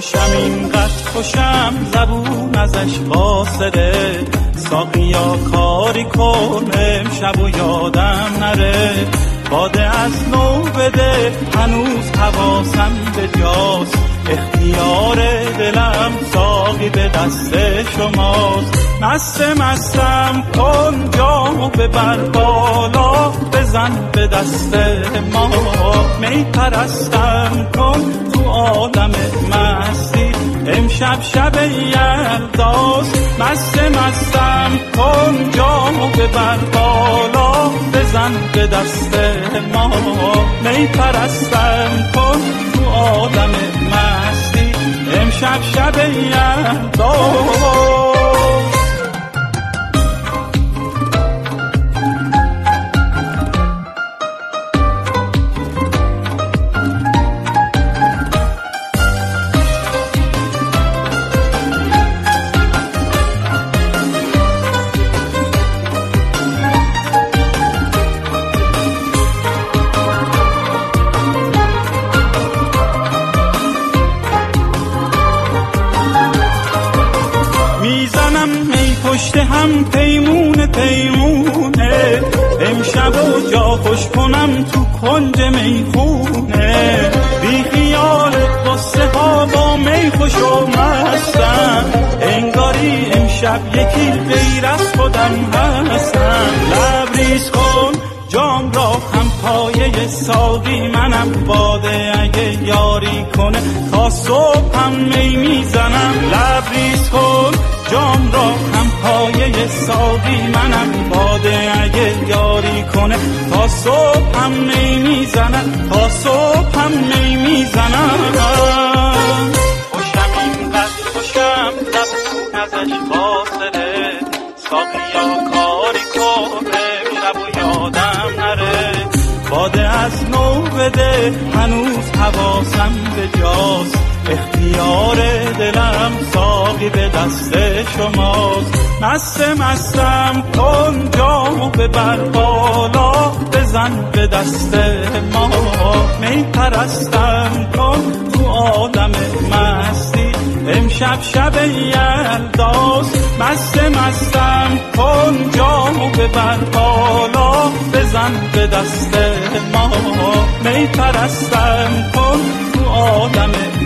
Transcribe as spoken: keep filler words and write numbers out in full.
خوشم اینقدر خوشم زبون ازش قاصره، ساقیا کاری کن امشب و یادم نره. باده از نو بده هنوز حواسم به جاست، اختیار دلم ساقی به دست شماست. مست مستم کن جامو ببر بالا، بزن به دست ما می پرستم کن تو عالم مستی، امشب شب یلداست. مست مستم کن جامو ببر بالا، بزن به دست ما می پرستم کن تو عالم مستی، امشب شب یلداست. میزنم می پشت هم پیمونه پیمونه، امشب و جا خوش کنم تو کنج میخونه. بی خیال قصه ها با می خوش و مستم، انگاری امشب یکی غیر از خودم هستم. لبریز کن جام را هم پایه ساقی منم، باده اگه یاری کنه تا صبح هم می میزنم. لبریز کن جام را هم پایه ساقی منم، باده اگه یاری کنه تا صبح هم می میزنم، تا صبح هم می میزنم. خوشم اینقدر خوشم زبون ازش قاصره، ساقیا کاری کنه شب و یادم نره. باده از نو بده هنوز حواسم به جاست، اختیار دلم ساقی به دست شماست. مست مستم کن جامو ببر بالا، بزن به دست ما می پرستم کن تو عالم مستی، امشب شب یلداست. مست مستم کن جامو ببر بالا، بزن به دست ما می پرستم کن تو عالم